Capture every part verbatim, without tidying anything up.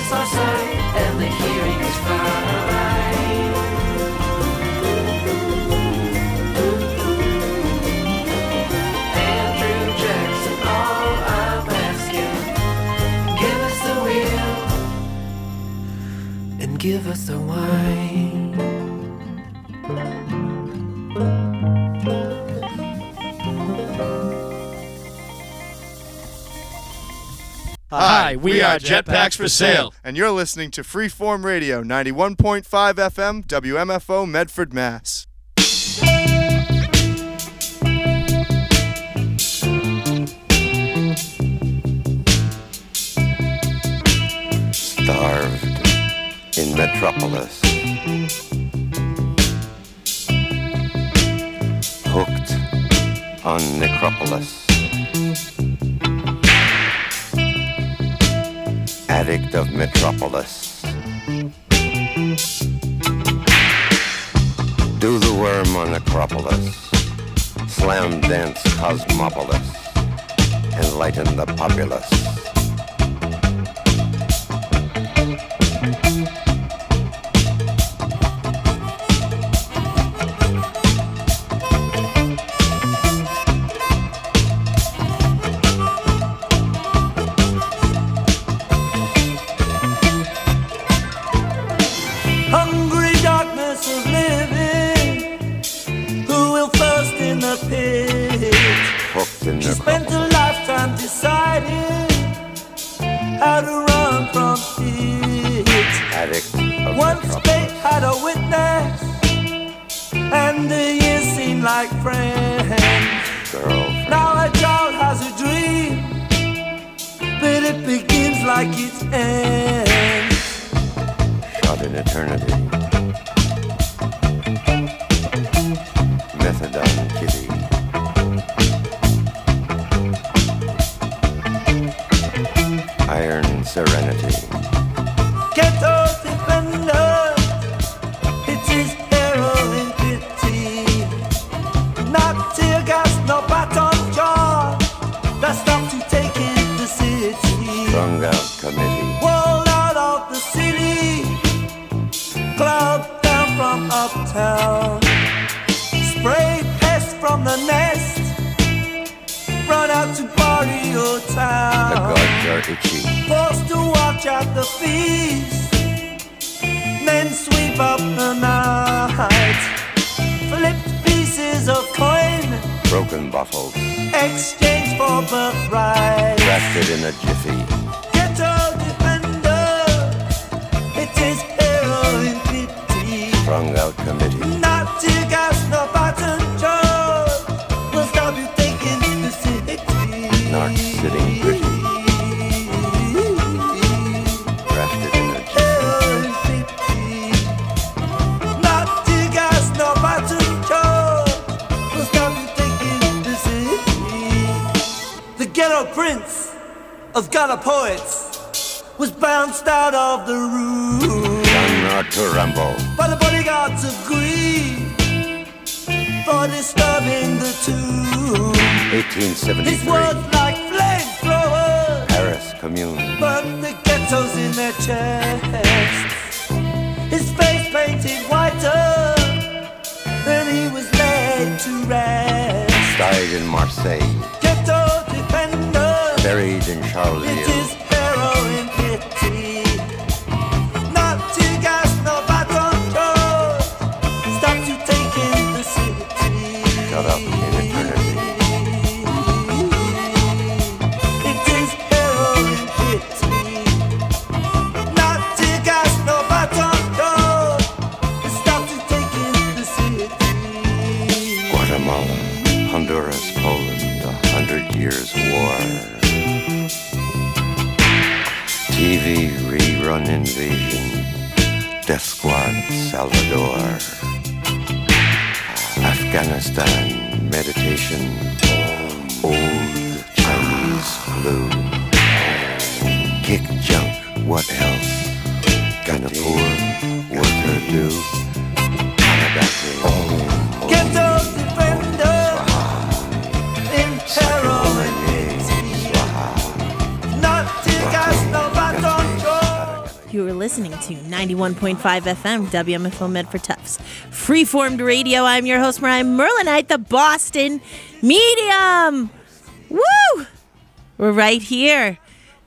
sense of sight, and the hearing is fine. Andrew Jackson, all I'm asking, give us the wheel and give us the wine. Hi, we are Jetpacks for Sale. And you're listening to Freeform Radio, ninety-one point five F M, W M F O, Medford, Mass. Starved in Metropolis. Hooked on Necropolis. Addict of Metropolis. Do the worm on Acropolis. Slam dance Cosmopolis. Enlighten the populace. She spent a lifetime deciding how to run from it. Once fate had a witness, and the years seemed like friends. Girlfriend. Now a child has a dream, but it begins like it ends. Shot in eternity. Methadone kitty. Iron serenity. Ghetto defender, it is heroin pity. Not tear gas, no baton jaw. That's not to take in the city. Strung out committee. Wall out of the city. Cloud down from uptown. Spray pest from the nest. Run out to Barrio Town. The gods are itchy. Forced to watch at the feast. Men sweep up the night. Flipped pieces of coin. Broken bottles. Exchange for birthright. Drafted in a jiffy. Ghetto defender. It is heroin pity. Strung out committee. Not tear gas, no button jaw. Will stop you taking the city. Not sitting pretty. Drafted in a jiffy. Not tear gas, no button jaw. Will stop you taking the city. The ghetto prince of Ghana poets was bounced out of the room. John Arthur Rambo. But the bodyguards agreed for disturbing the tomb. eighteen seventy-three. His words like flamethrowers. Paris Commune. Burnt the ghettos in their chests. His face painted whiter. Then he was laid to rest. Died in Marseille. Ghetto defender. Buried in Charleville. It is heroin pity. Not tear gas, no baton jaw. Stops you taking the city. Shut up in eternity. It is heroin pity. Not tear gas, no baton jaw. Stops you taking the city. Guatemala, Honduras, Poland, a hundred years war. T V rerun invasion, Death Squad, Salvador. Afghanistan, meditation, old Chinese flu. Kick junk, what else? Can a poor worker do? Oh, Ghetto defender in heroin pity. Not tear gas, no baton jaw. You are listening to ninety-one point five F M, W M F O Medford Tufts. Freeformed Radio. I'm your host, Mariah Merlinite, the Boston Medium. Woo! We're right here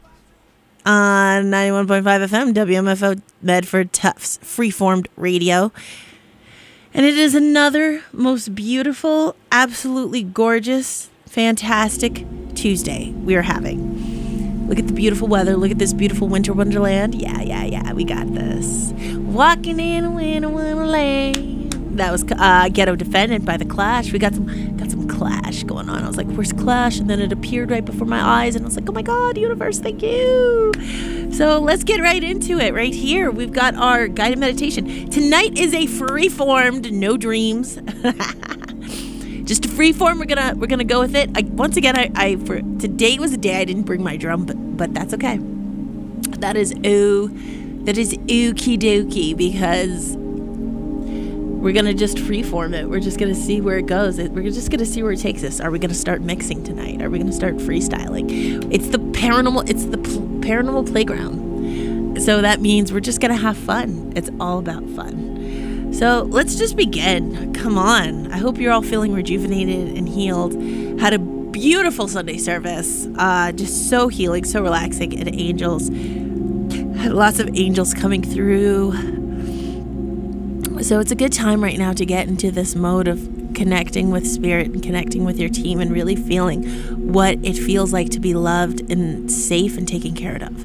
on ninety-one point five F M, W M F O Medford Tufts. Freeformed Radio. And it is another most beautiful, absolutely gorgeous, fantastic Tuesday we are having. Look at the beautiful weather. Look at this beautiful winter wonderland. Yeah, yeah, yeah. We got this. Walking in a winter wonderland. That was uh, Ghetto Defendant by The Clash. We got some got some Clash going on. I was like, where's Clash? And then it appeared right before my eyes. And I was like, oh my God, universe, thank you. So let's get right into it. Right here, we've got our guided meditation. Tonight is a free-formed, no dreams. Just a free form. We're gonna we're gonna go with it. I, once again, I, I for today was a day I didn't bring my drum, but but that's okay. That is ooh, that is okie dokie, because we're gonna just free form it. We're just gonna see where it goes. We're just gonna see where it takes us. Are we gonna start mixing tonight? Are we gonna start freestyling? It's the paranormal. It's the pl- paranormal playground. So that means we're just gonna have fun. It's all about fun. So let's just begin. Come on. I hope you're all feeling rejuvenated and healed. Had a beautiful Sunday service. Uh, just so healing, so relaxing. And angels. Had lots of angels coming through. So it's a good time right now to get into this mode of connecting with spirit and connecting with your team and really feeling what it feels like to be loved and safe and taken care of.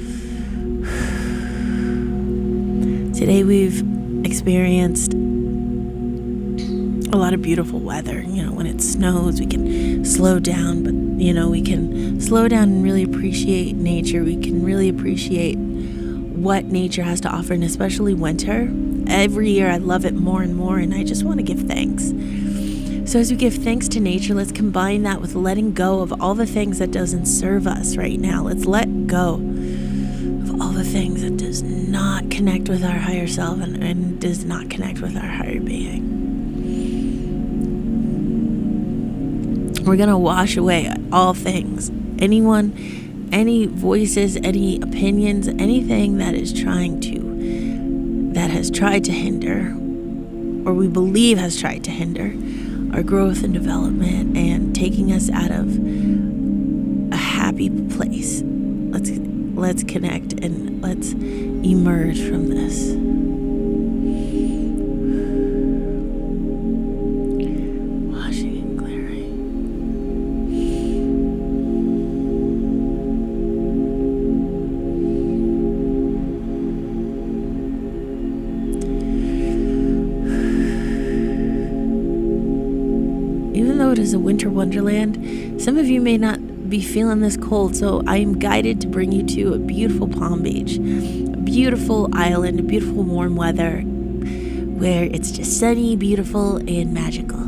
Today we've experienced a lot of beautiful weather. You know, when it snows, we can slow down, but you know, we can slow down and really appreciate nature. We can really appreciate what nature has to offer, and especially winter. Every year I love it more and more, and I just want to give thanks. So as we give thanks to nature, let's combine that with letting go of all the things that doesn't serve us right now. Let's let go of all the things that does not connect with our higher self and, and does not connect with our higher being. We're going to wash away all things. Anyone, any voices, any opinions, anything that is trying to, that has tried to hinder, or we believe has tried to hinder our growth and development and taking us out of a happy place. Let's let's connect and let's emerge from this. Washing and clearing. Even though it is a winter wonderland, some of you may not be feeling this cold, so I am guided to bring you to a beautiful Palm Beach, a beautiful island, a beautiful warm weather where it's just sunny, beautiful, and magical.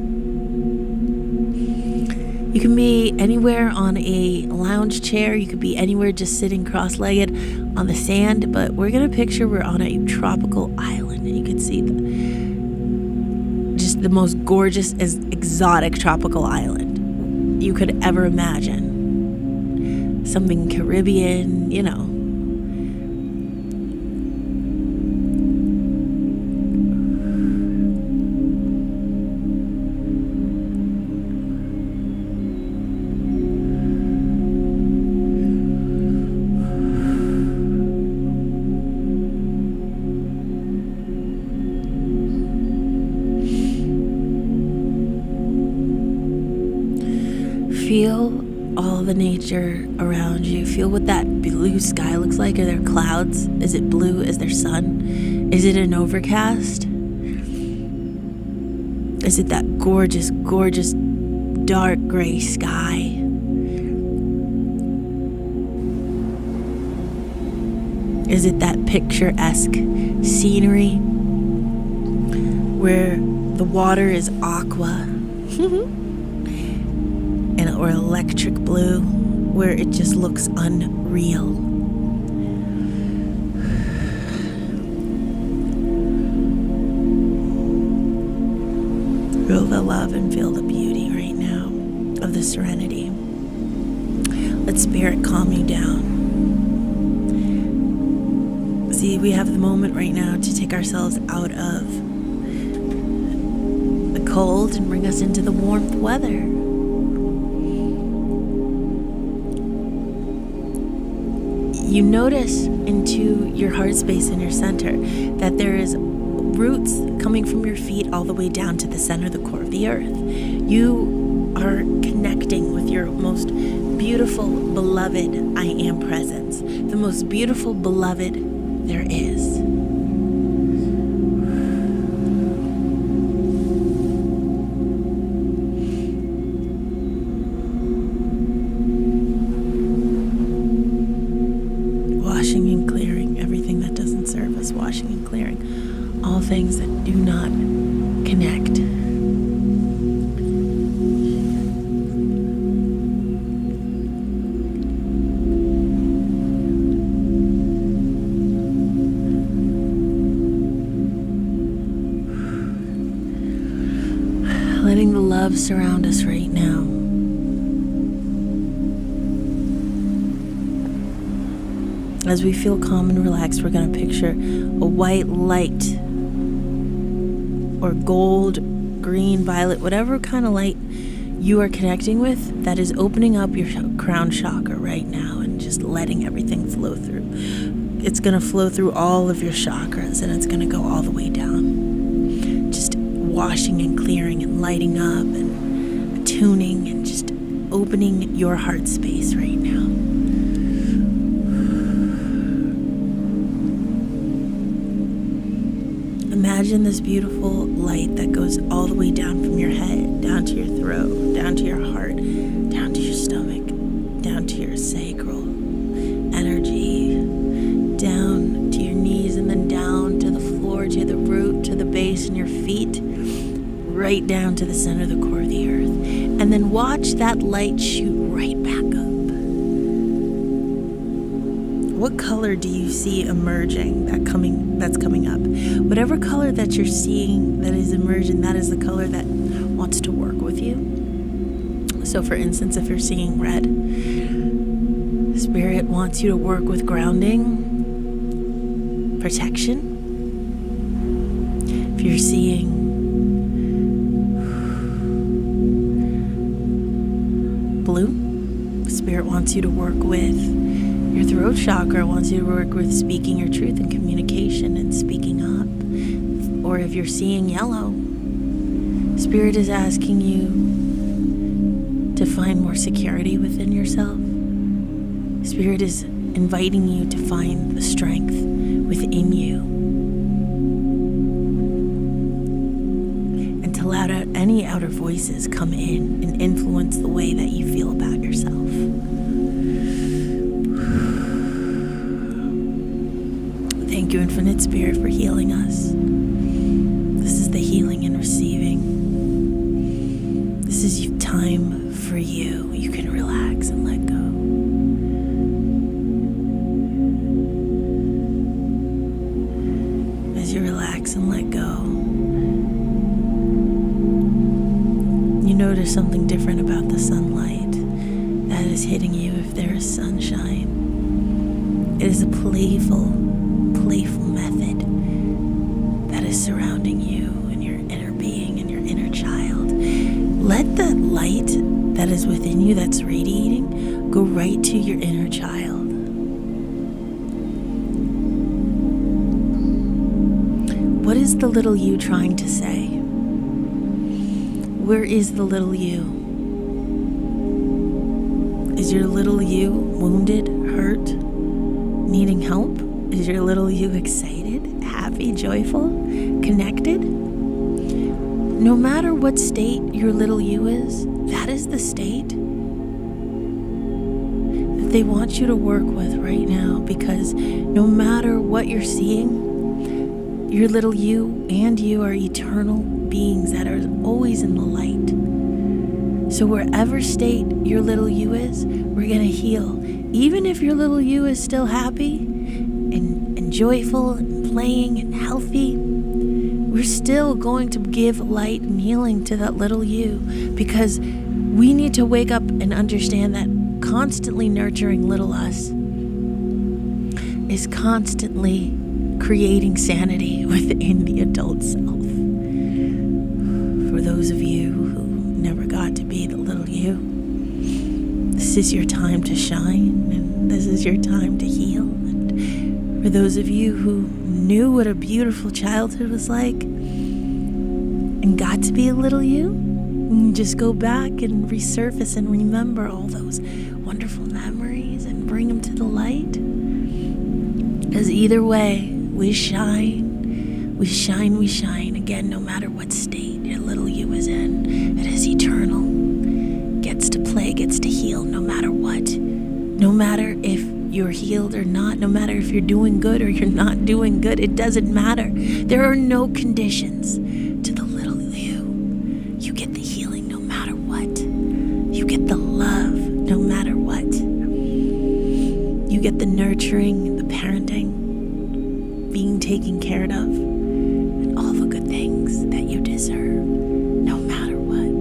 You can be anywhere on a lounge chair. You could be anywhere just sitting cross-legged on the sand, but we're going to picture we're on a tropical island, and you can see the, just the most gorgeous, exotic tropical island you could ever imagine. Something Caribbean, you know. Feel all the nature around you. Feel what that blue sky looks like. Are there clouds? Is it blue? Is there sun? Is it an overcast? Is it that gorgeous, gorgeous dark gray sky? Is it that picturesque scenery where the water is aqua? And, or electric blue, where it just looks unreal. Feel the love and feel the beauty right now of the serenity. Let spirit calm you down. See, we have the moment right now to take ourselves out of the cold and bring us into the warmth weather. You notice into your heart space in your center that there is roots coming from your feet all the way down to the center of the core of the earth. You are connecting with your most beautiful, beloved I am presence, the most beautiful beloved there is. Washing and clearing everything that doesn't serve us, washing and clearing all things that do not connect. Letting the love surround us right now. As we feel calm and relaxed, we're going to picture a white light or gold, green, violet, whatever kind of light you are connecting with that is opening up your crown chakra right now and just letting everything flow through. It's going to flow through all of your chakras and it's going to go all the way down. Just washing and clearing and lighting up and attuning and just opening your heart space right now. Imagine this beautiful light that goes all the way down from your head, down to your throat, down to your heart, down to your stomach, down to your sacral energy, down to your knees, and then down to the floor, to the root, to the base in your feet, right down to the center of the core of the earth. And then watch that light shoot right back up. What color do you see emerging that coming that's coming up? Whatever color that you're seeing that is emerging, that is the color that wants to work with you. So for instance, if you're seeing red, Spirit wants you to work with grounding, protection. If you're seeing blue, Spirit wants you to work with your throat chakra, wants you to work with speaking your truth and communication and speaking up. Or if you're seeing yellow, Spirit is asking you to find more security within yourself. Spirit is inviting you to find the strength within you and to let out any outer voices come in and influence the way that you feel about yourself. Thank you, Infinite Spirit, for healing us. This is the healing and receiving. This is time for you. You can relax and let go. As you relax and let go, you notice something different about the sunlight that is hitting you if there is sunshine. It is a playful playful method that is surrounding you and your inner being and your inner child. Let the light that is within you that's radiating go right to your inner child. What is the little you trying to say? Where is the little you? Is your little you wounded, hurt, needing help? Is your little you excited, happy, joyful, connected? No matter what state your little you is, that is the state that they want you to work with right now, because no matter what you're seeing, your little you and you are eternal beings that are always in the light. So wherever state your little you is, we're going to heal. Even if your little you is still happy, And, and joyful and playing and healthy, we're still going to give light and healing to that little you, because we need to wake up and understand that constantly nurturing little us is constantly creating sanity within the adult self. For those of you who never got to be the little you, this is your time to shine, and this is your time to heal. And for those of you who knew what a beautiful childhood was like and got to be a little you, just go back and resurface and remember all those wonderful memories and bring them to the light. Because either way, we shine, we shine, we shine. Again, no matter what state your little you is in, it is eternal. Gets to play, gets to heal, no matter what. No matter if you're healed or not, no matter if you're doing good or you're not doing good, it doesn't matter. There are no conditions to the little you. You get the healing no matter what. You get the love no matter what. You get the nurturing, the parenting, being taken care of, and all the good things that you deserve, no matter what.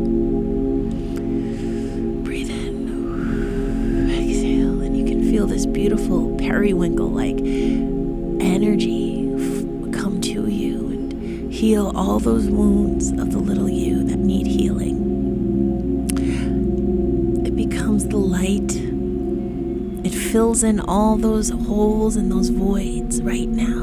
Breathe in, exhale, and you can feel this beautiful periwinkle-like energy f- come to you and heal all those wounds of the little you that need healing. It becomes the light. It fills in all those holes and those voids right now.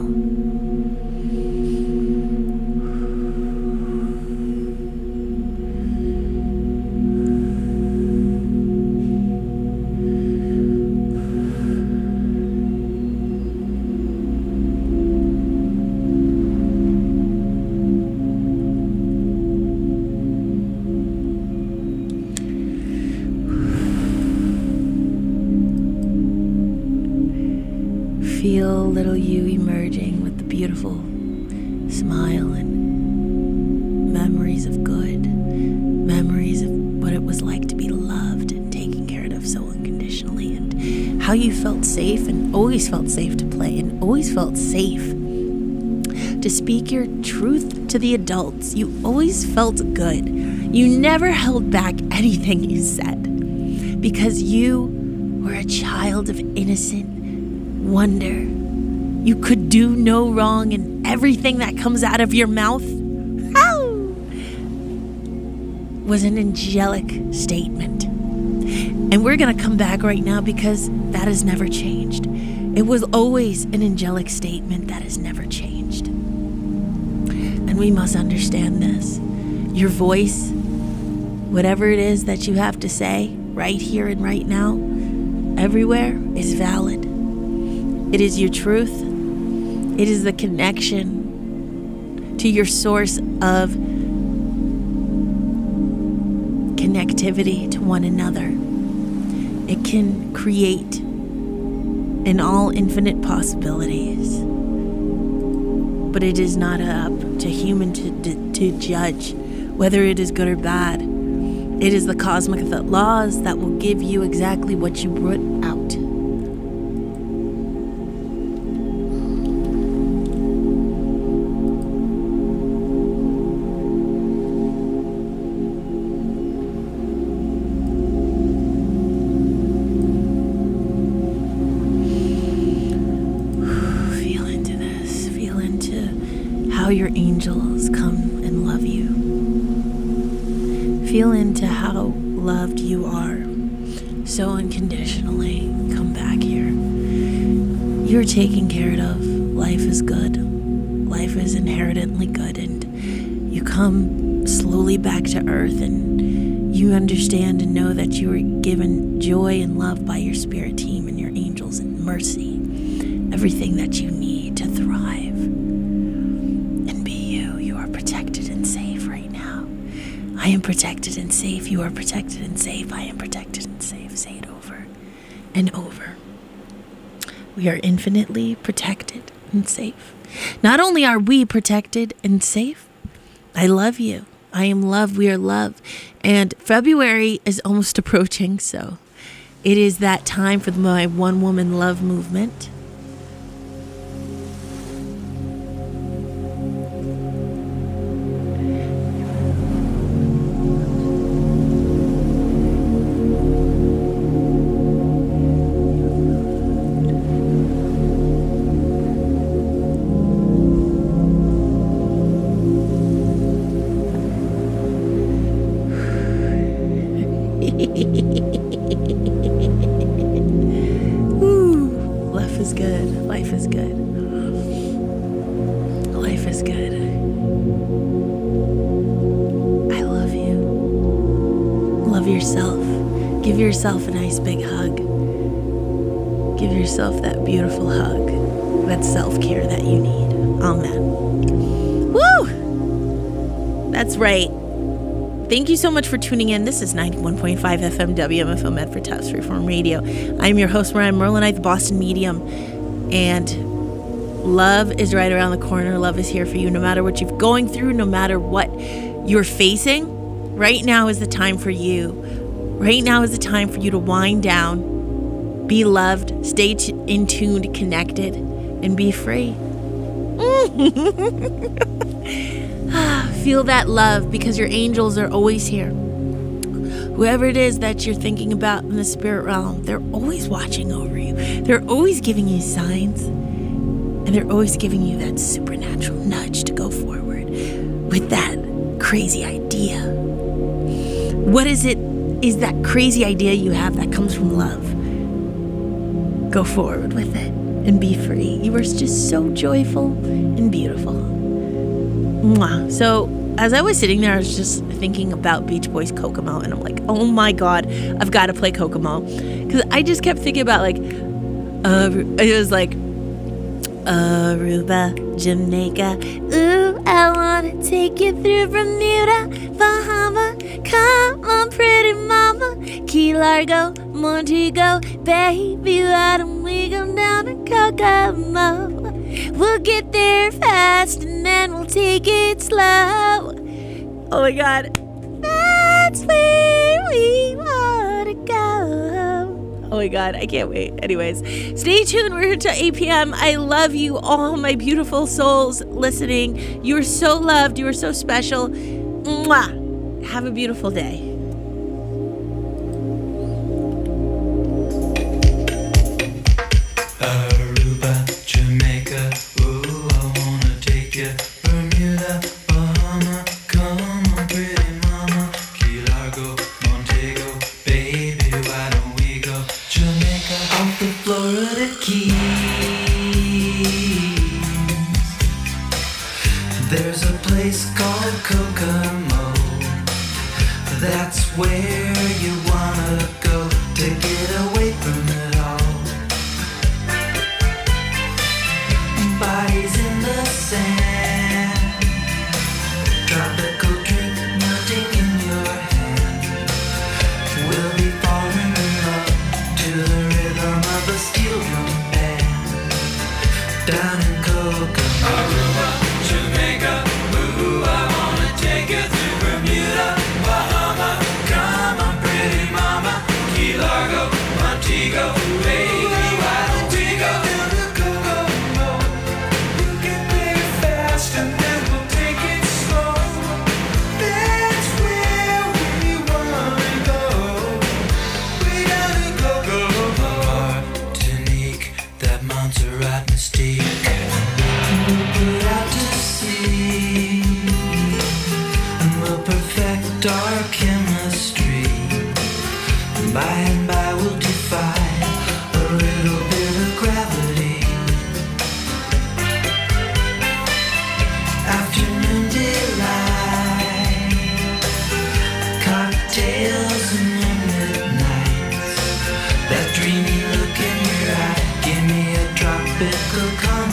Feel little you emerging with the beautiful smile and memories of good, memories of what it was like to be loved and taken care of so unconditionally, and how you felt safe and always felt safe to play and always felt safe to speak your truth to the adults. You always felt good. You never held back anything you said because you were a child of innocent wonder. You could do no wrong, and everything that comes out of your mouth ow, was an angelic statement. And we're going to come back right now because that has never changed. It was always an angelic statement that has never changed. And we must understand this. Your voice, whatever it is that you have to say right here and right now, everywhere, is valid. It is your truth. It is the connection to your source of connectivity to one another. It can create in all infinite possibilities. But it is not up to human to, to, to judge whether it is good or bad. It is the cosmic laws that will give you exactly what you put out. How your angels come and love you. Feel into how loved you are so unconditionally. Come back here. You're taken care of. Life is good. Life is inherently good, and you come slowly back to earth, and you understand and know that you were given joy and love by your spirit team and your angels and mercy. Everything that you need to thrive. I am protected and safe. You are protected and safe. I am protected and safe. Say it over and over. We are infinitely protected and safe. Not only are we protected and safe, I love you. I am loved. We are loved. And February is almost approaching, so it is that time for my One Woman Love movement. good. Life is good. Life is good. I love you. Love yourself. Give yourself a nice big hug. Give yourself that beautiful hug. That self-care that you need. Amen. Woo! That's right. Thank you so much for tuning in. This is ninety-one point five F M W M F O Medford Tufts Freeform Radio. I'm your host, Mariah Merlinite, the Boston Medium. And love is right around the corner. Love is here for you no matter what you're going through, no matter what you're facing. Right now is the time for you. Right now is the time for you to wind down, be loved, stay t- in tuned, connected, and be free. Feel that love because your angels are always here. Whoever it is that you're thinking about in the spirit realm, they're always watching over you. They're always giving you signs. And they're always giving you that supernatural nudge to go forward with that crazy idea. What is it? Is that crazy idea you have that comes from love? Go forward with it and be free. You are just so joyful and beautiful. Mwah. So as I was sitting there, I was just thinking about Beach Boys Kokomo, and I'm like, oh my God, I've got to play Kokomo. Because I just kept thinking about like, uh, it was like, Aruba, Jamaica, ooh, I wanna take you through Bermuda, Bahama, come on pretty mama, Key Largo, Montego, baby, why don't we go down to Kokomo? We'll get there fast and then we'll take it slow. Oh my God, that's where we wanna go. Oh my God, I can't wait. Anyways, stay tuned. We're here till eight p.m. I love you, all my beautiful souls listening. You are so loved. You are so special. Mwah. Have a beautiful day. Aruba, Jamaica, ooh, I wanna take you. Bermuda, Bahama, come on, pretty mama. Key Largo, Montego, baby, why don't we go? Jamaica, off the Florida Keys. There's a place called Kokomo. That's where you wanna go to get away from it all. Bodies in the sand, tropical drink melting in your hand. We'll be falling in love to the rhythm of a steel drum band. Down in Kokomo, Aruba, Jamaica, ooh, I wanna take you through Bermuda, Bahama, come on, pretty mama, Key Largo, Montego, baby, why don't we go down to Kokomo? We'll get there fast and then we'll take it slow. That's where we wanna go. We gotta go, go, go. Martinique, that Montserrat mystique. We'll put out to sea and we'll perfect our chemistry. By and by we'll defy a little bit of gravity. Afternoon delight, cocktails and moonlit nights. That dreamy look in your eye, give me a tropical calm.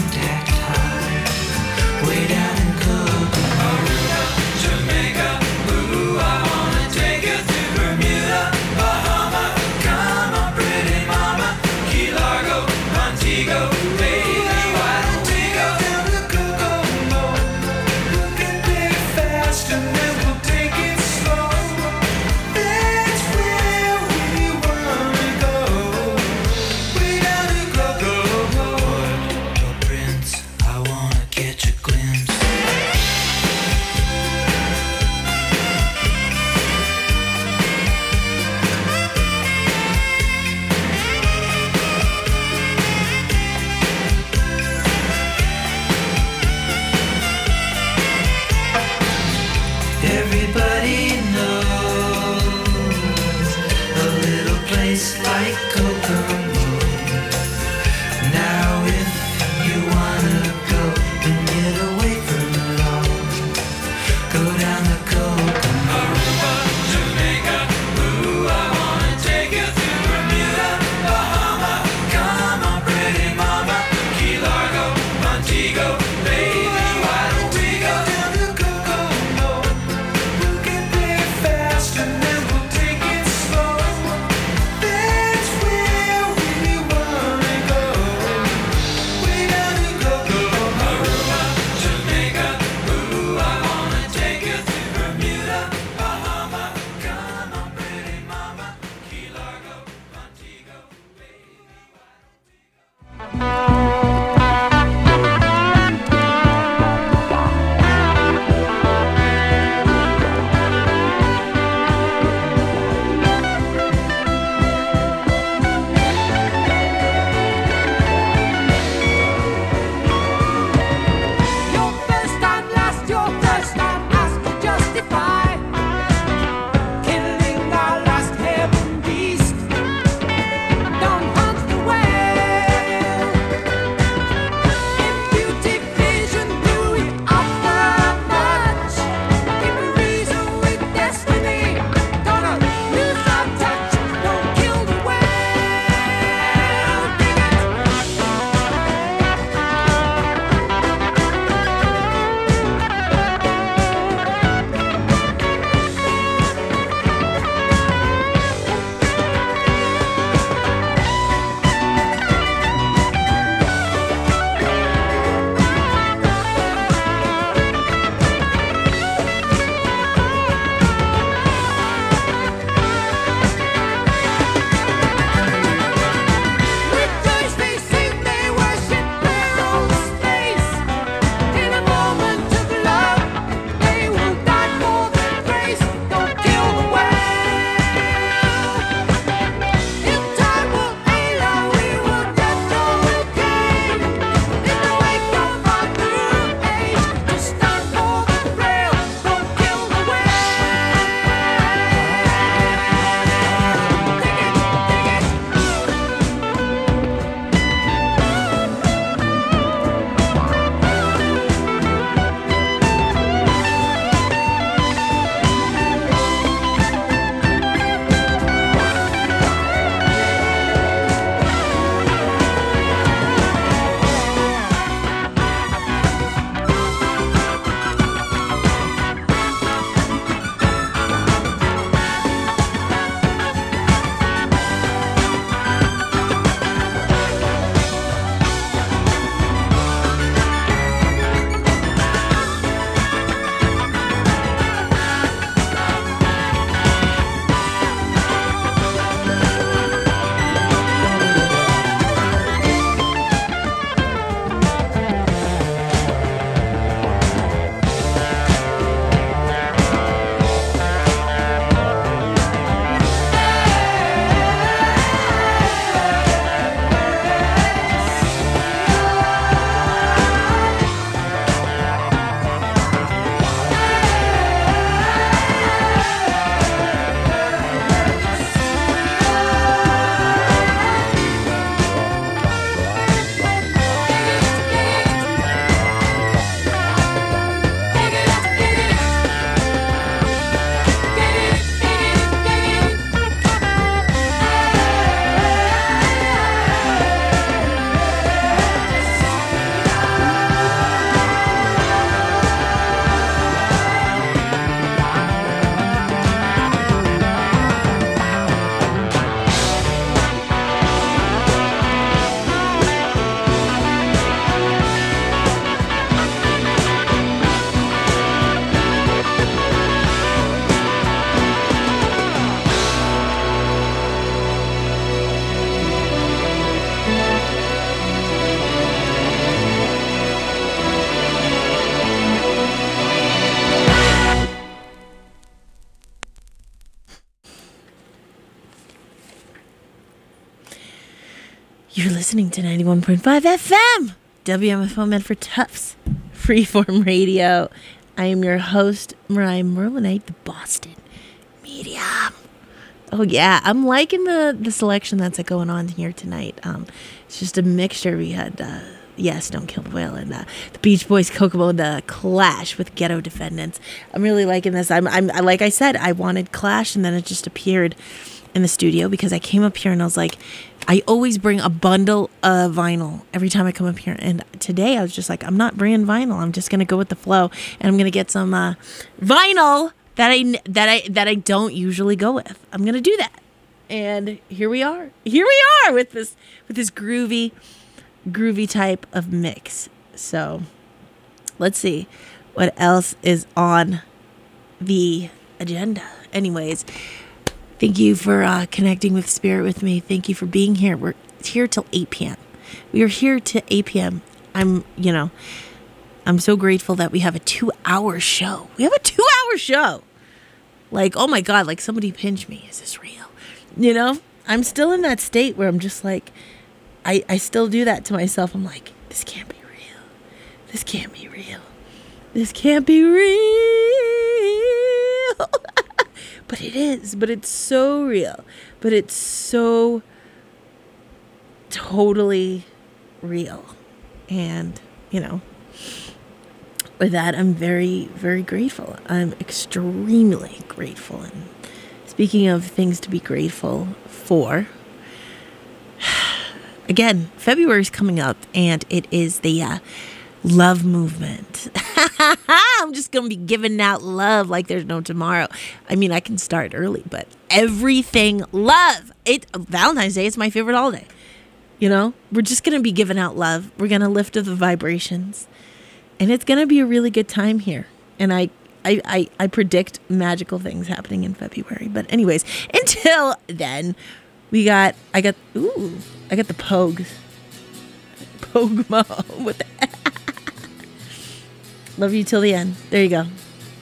You're listening to ninety-one point five F M, W M F O Medford Tufts, Freeform Radio. I am your host, Mariah Merlinite, the Boston Medium. Oh, yeah, I'm liking the, the selection that's uh, going on here tonight. Um, it's just a mixture. We had, uh, yes, Don't Kill the Whale, and uh, the Beach Boys, Kokomo, the Clash with Ghetto Defendants. I'm really liking this. I'm, I'm, like I said, I wanted Clash, and then it just appeared in the studio because I came up here and I was like, I always bring a bundle of vinyl every time I come up here. And today I was just like, I'm not bringing vinyl. I'm just going to go with the flow, and I'm going to get some uh, vinyl that I that I that I don't usually go with. I'm gonna do that, and here we are. Here we are with this with this groovy, groovy type of mix. So, let's see what else is on the agenda. Anyways, thank you for uh, connecting with Spirit with me. Thank you for being here. We're here till eight p.m. We are here to eight p.m. I'm you know. I'm so grateful that we have a two-hour show. We have a two-hour show. Like, oh my God, like somebody pinch me. Is this real? You know, I'm still in that state where I'm just like, I, I still do that to myself. I'm like, this can't be real. This can't be real. This can't be real. But it is. But it's so real. But it's so totally real. And, you know, with that, I'm very, very grateful. I'm extremely grateful. And speaking of things to be grateful for, again, February is coming up, and it is the uh, love movement. I'm just going to be giving out love like there's no tomorrow. I mean, I can start early, but everything love. It Valentine's Day is my favorite holiday. You know, we're just going to be giving out love. We're going to lift up the vibrations. And it's going to be a really good time here. And I, I, I, I predict magical things happening in February. But anyways, until then, we got, I got, ooh, I got the Pogues. Pogmo. What the Love you till the end. There you go.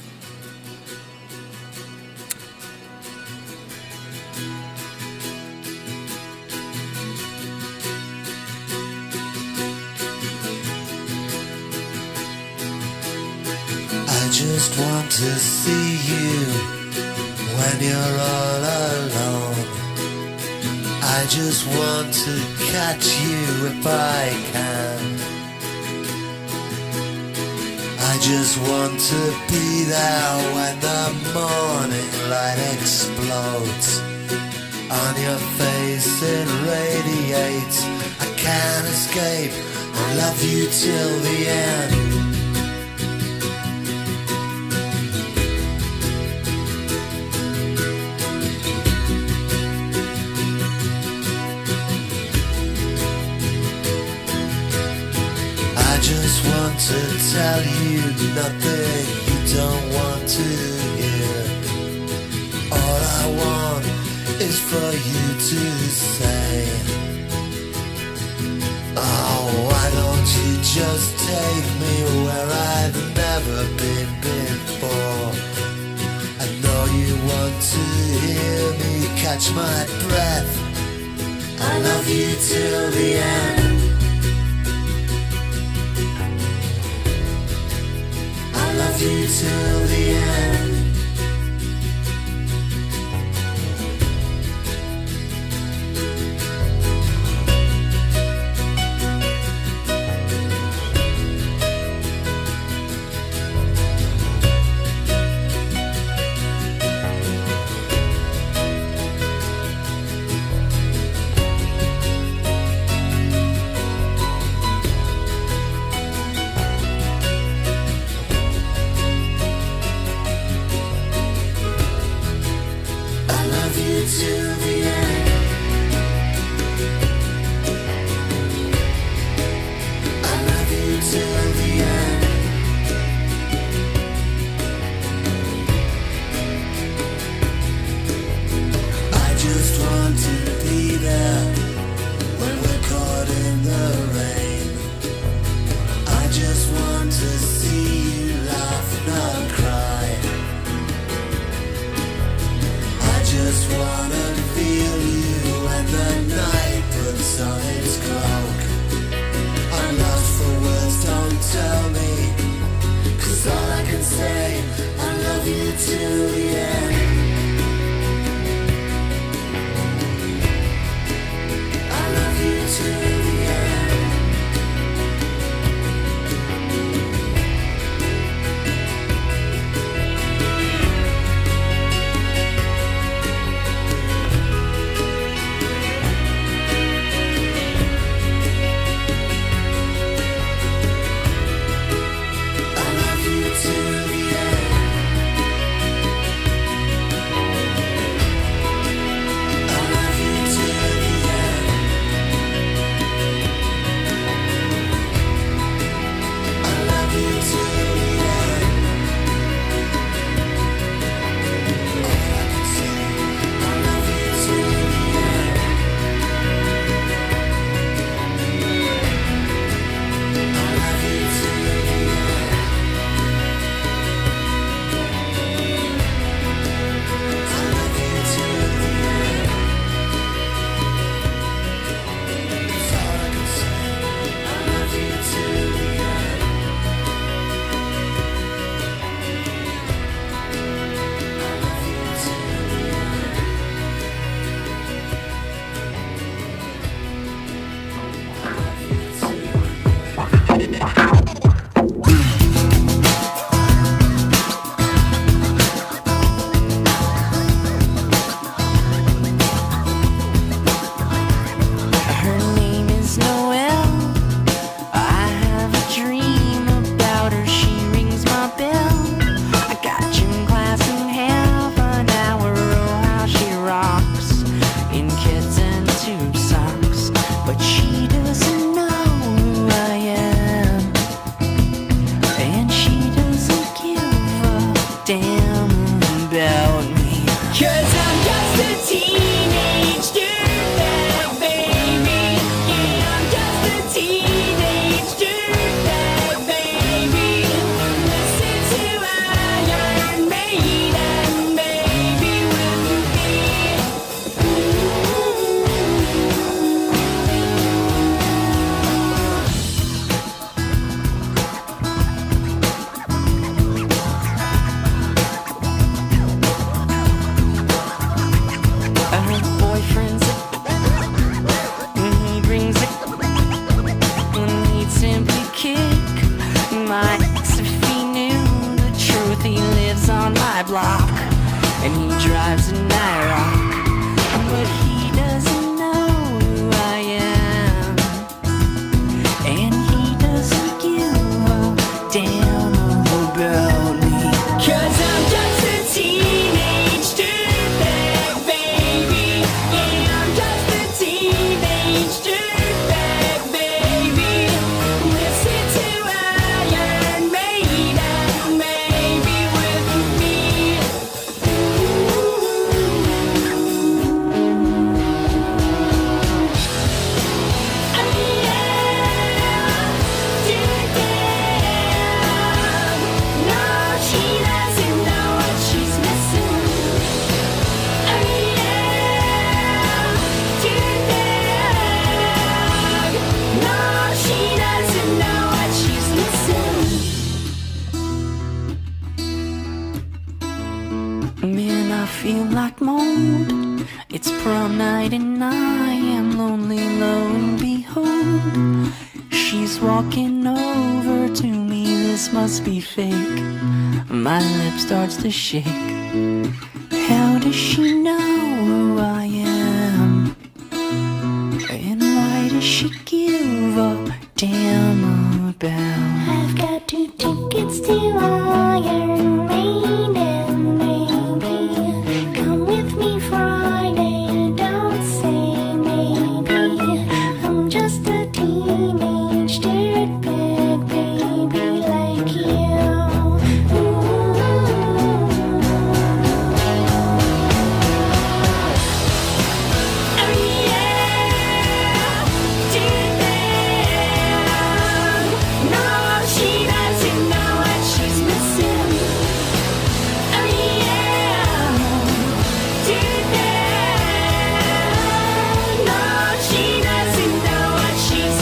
I just want to see you when you're all alone. I just want to catch you if I can. I just want to be there when the morning light explodes. On your face it radiates. I can't escape. I love you till the end. To tell you nothing you don't want to hear. All I want is for you to say, oh, why don't you just take me where I've never been before? I know you want to hear me catch my breath. I love you till the end. I love you till the end. and he drives a Naira, but he doesn't know who I am, and he doesn't give a damn about me, 'cause I'm just a teenage dirtbag baby, yeah, I'm just a teenage dirtbag baby, listen to Iron Maiden, maybe with me. Man, I feel like mold. It's prom night and I am lonely, lo and behold, she's walking over to me. This must be fake. My lip starts to shake. How does she know who I am? And why does she give a damn about? I've got two tickets to Iron Maiden, maybe. Come with me Friday, don't say maybe. I'm just a teenage dirtbag baby like you. Oh yeah, dirtbag. No, she doesn't know what she's missing. Oh yeah, dirtbag. No, she doesn't know what she's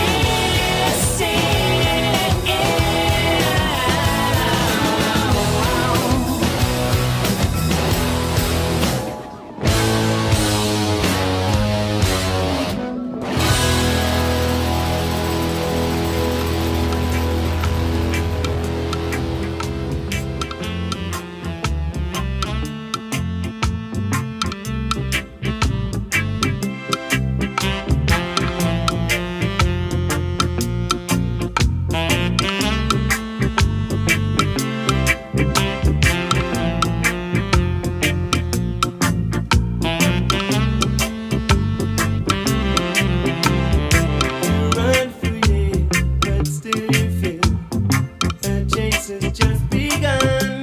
Run for years, but still you feel the chase has just begun.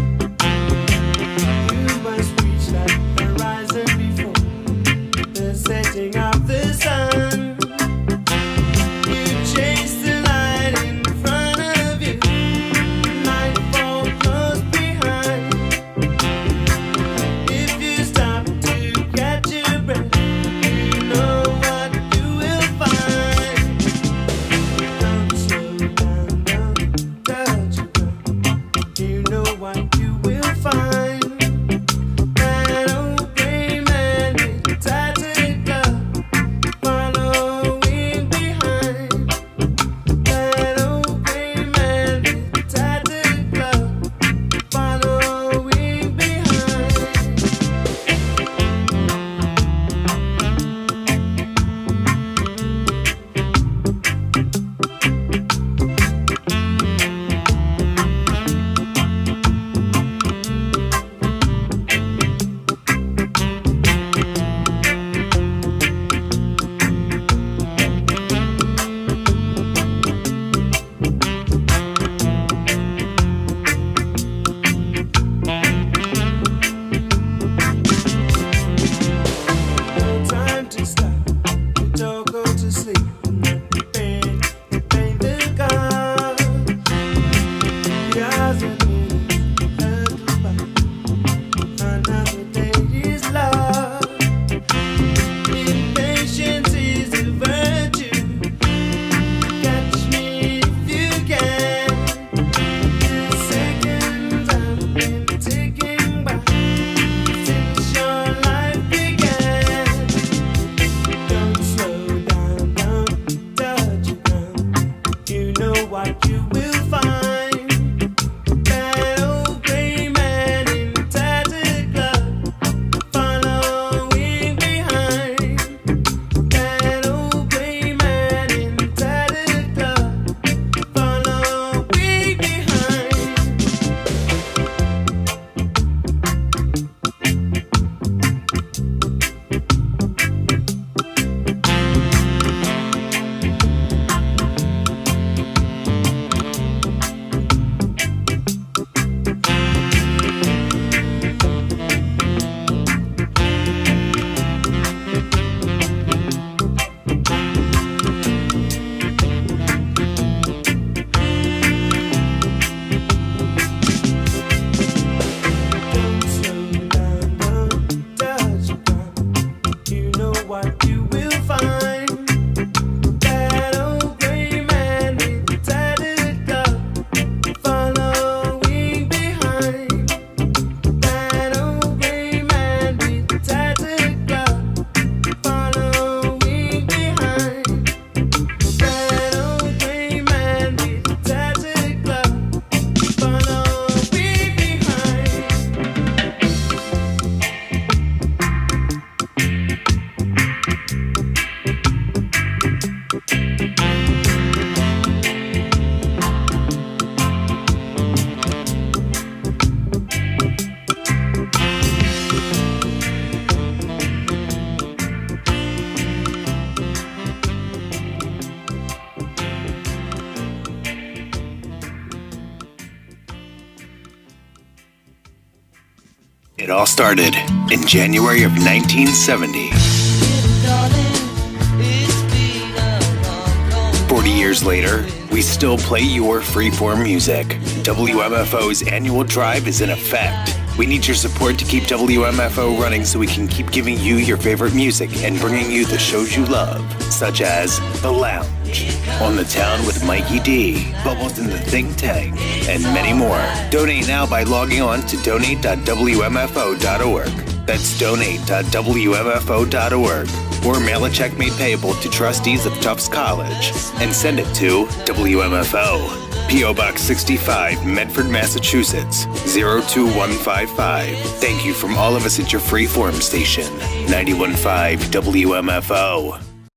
You must reach that horizon before the setting of the sun. You chase the light in front of you, nightfall close behind. If you stop to catch your breath, you know what you will find. Don't slow down, don't touch your breath. You know what you will find. That old gray man with a tattered glove, following behind. That old gray man with a tattered glove, following behind. No time to stop, don't go to sleep. Paint, paint the car. The hours are minutes, hurtle by. Another day is lost. Impatience is a virtue. Catch me if you can. The seconds have been ticking by since your life began. Don't slow down, don't touch your ground. You know what you will find. That old gray man in tattered It all started in January of nineteen seventy. forty years later, we still play your freeform music. W M F O's annual drive is in effect. We need your support to keep W M F O running so we can keep giving you your favorite music and bringing you the shows you love, such as The Lounge, On the Town with Mikey D, Bubbles in the Think Tank, and many more. Donate now by logging on to donate dot w m f o dot org. That's donate dot w m f o dot org. Or mail a check made payable to trustees of Tufts College and send it to W M F O. P O Box sixty-five, Medford, Massachusetts, zero two one five five. Thank you from all of us at your freeform station, ninety-one point five W M F O.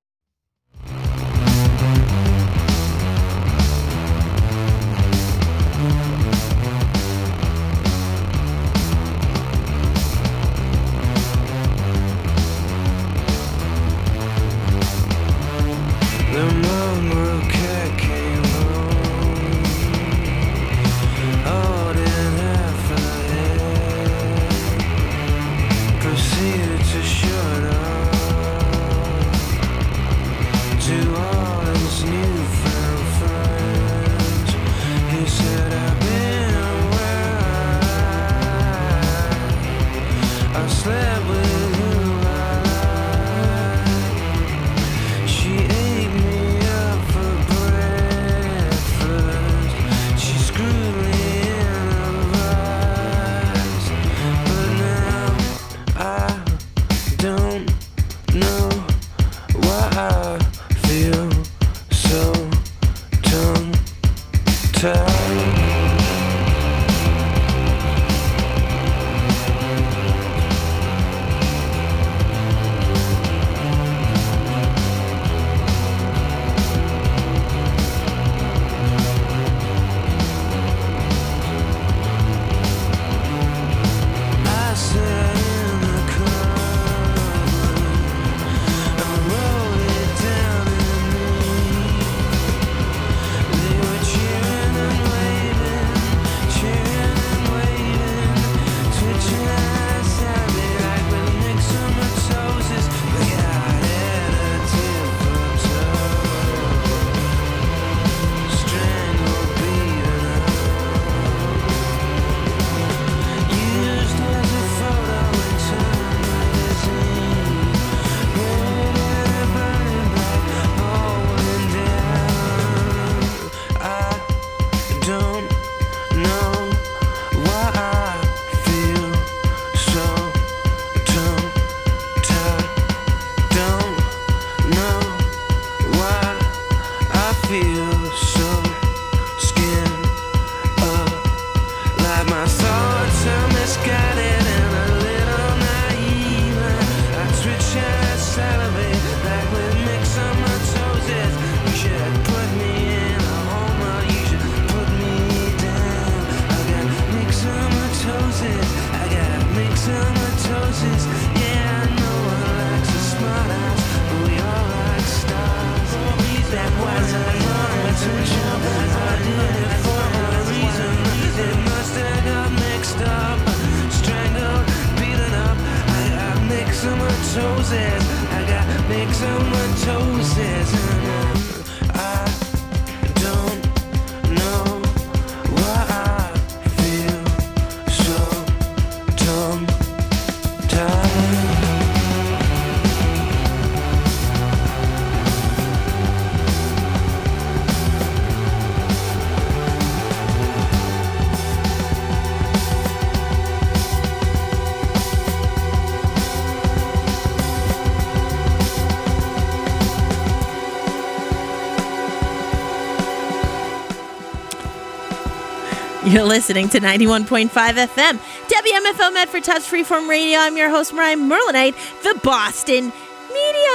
You're listening to ninety-one point five F M, W M F O Medford Tufts Freeform Radio. I'm your host, Mariah Merlinite, the Boston Medium.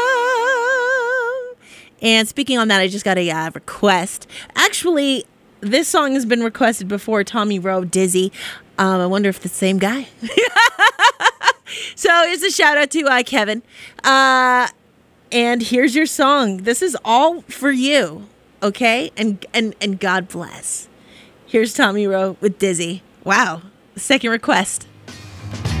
And speaking on that, I just got a uh, request. Actually, this song has been requested before, Tommy Rowe, Dizzy. Um, I wonder if it's the same guy. So here's a shout out to uh, Kevin. Uh, and here's your song. This is all for you, okay? And and and God bless. Here's Tommy Rowe with Dizzy. Wow. Second request.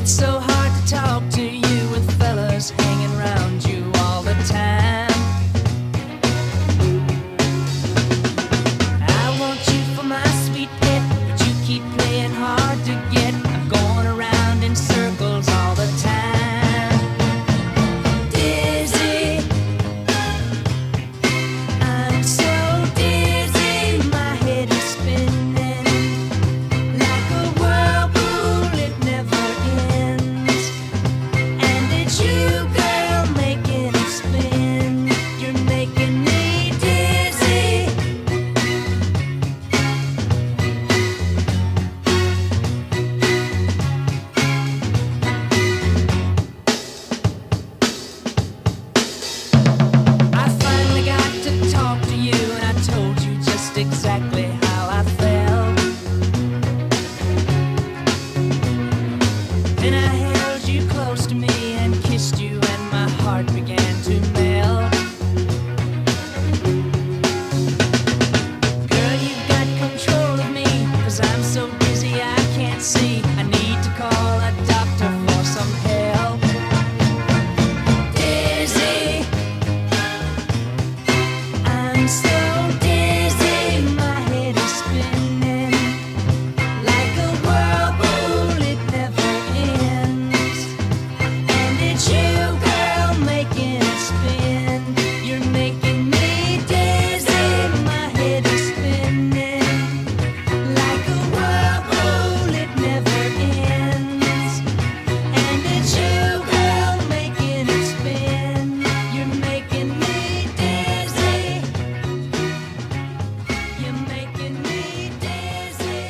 It's so hard to talk to you with fellas hanging around you all the time. I want you for my sweet pet, but you keep playing hard to get. I'm going around in circles all the time. Dizzy, I'm so dizzy, my head is spinning like a whirlpool, it never ends. And it's you, girl, making it spin. You're making me dizzy. I finally got to talk to you, and I told you just exactly how I felt. Then I held you close to me and kissed you, and my heart began to melt. Girl, you've got control of me, 'cause I'm so dizzy I can't see. I need to call a doctor for some help. Dizzy, I'm so dizzy, my head is spinning like a whirlpool, it never ends. And it's you, girl, making it spin. You're making me dizzy, my head is spinning like a whirlpool, it never ends. And it's you, girl, making it spin. You're making me dizzy. You're making me dizzy.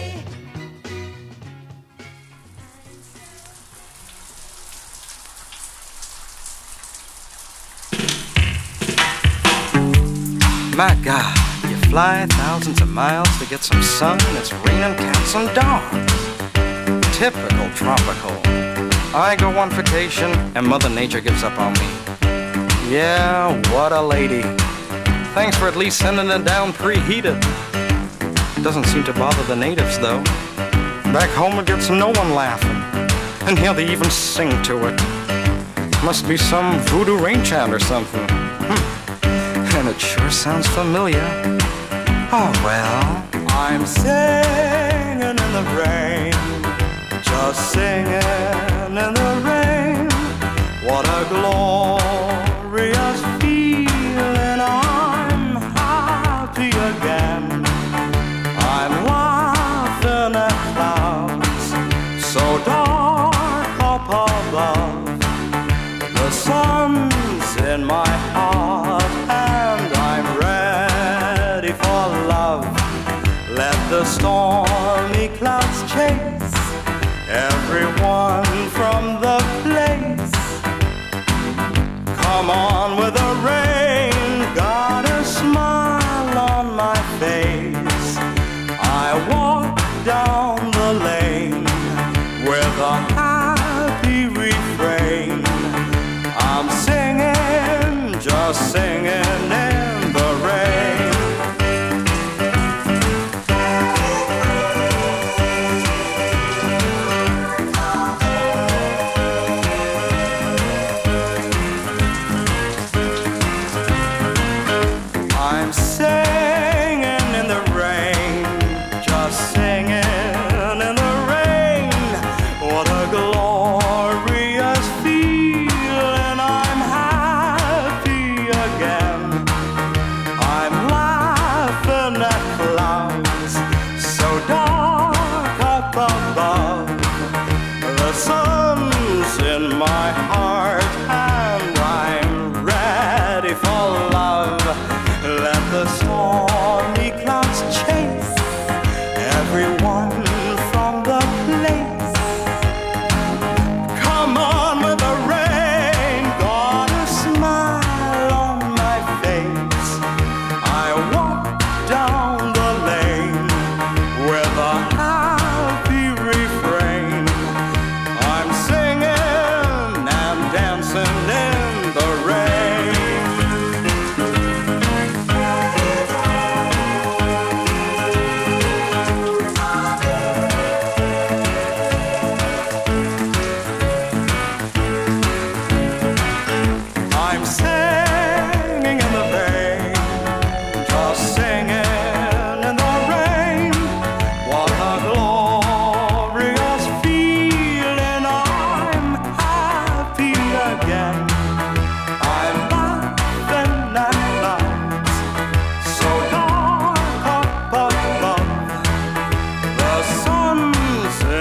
My God, you fly thousands of miles to get some sun and it's raining cats and dogs. Typical tropical. I go on vacation and Mother Nature gives up on me. Yeah, what a lady. Thanks for at least sending it down preheated. Doesn't seem to bother the natives though. Back home it gets no one laughing. And here they even sing to it. Must be some voodoo rain chant or something. And it sure sounds familiar. Oh well. I'm singing in the rain, just singing in the rain. What a glorious feeling. I'm happy again. I'm laughing at clouds so dark up above. The sun's in my heart and I'm ready for love. Let the stormy clouds chase everyone from the place. Come on with the rain, got a smile on my face. I walk down the lane with a happy refrain. I'm singing, just singing in the rain. I'm singing in the rain, just singing in the rain. What a glorious feeling. I'm happy again. I'm laughing at clouds so dark up above. The sun's in my heart and I'm ready for love. Let the stormy clouds chase everyone from the place. Come on with the rain, got a smile on my face. I walk down the lane with a happy refrain. I'm singing and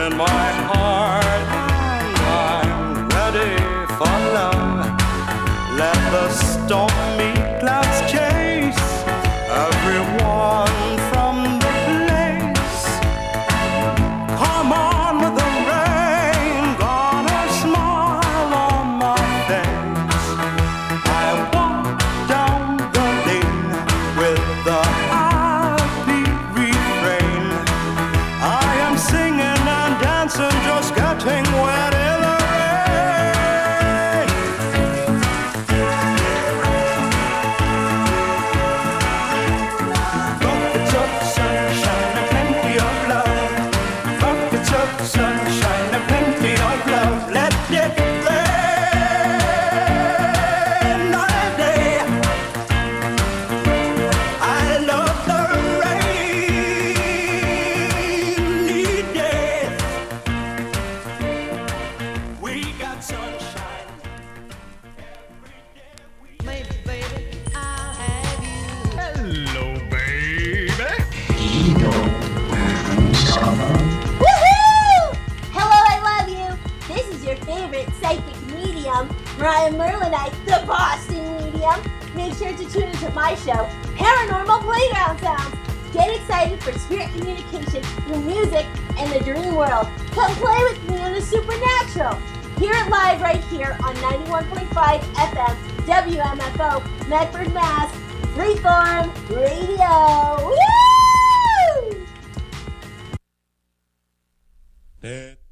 in my heart, and I'm ready for love. Let the stormy clouds chase everyone from the place. Come on with the rain, gonna smile on my face. I walk down the lane with the upbeat refrain. I am singing and dancing, just getting wet in the rain. Buckets of sunshine and plenty of love. Buckets of sunshine and plenty of love. Let it rain all day. I love the rainy days. We got sunshine every day. Maybe, baby, I'll have you. Hello, baby. Woohoo! Hello, I love you. This is your favorite psychic medium, Mariah Merlinite, the Boston medium. Make sure to tune into my show, Paranormal Playground Sounds. Get excited for spirit communication through music and the dream world. Come play with me on the supernatural. Hear it live right here on ninety-one point five F M, W M F O, Medford, Mass. Freeform Radio. Woo!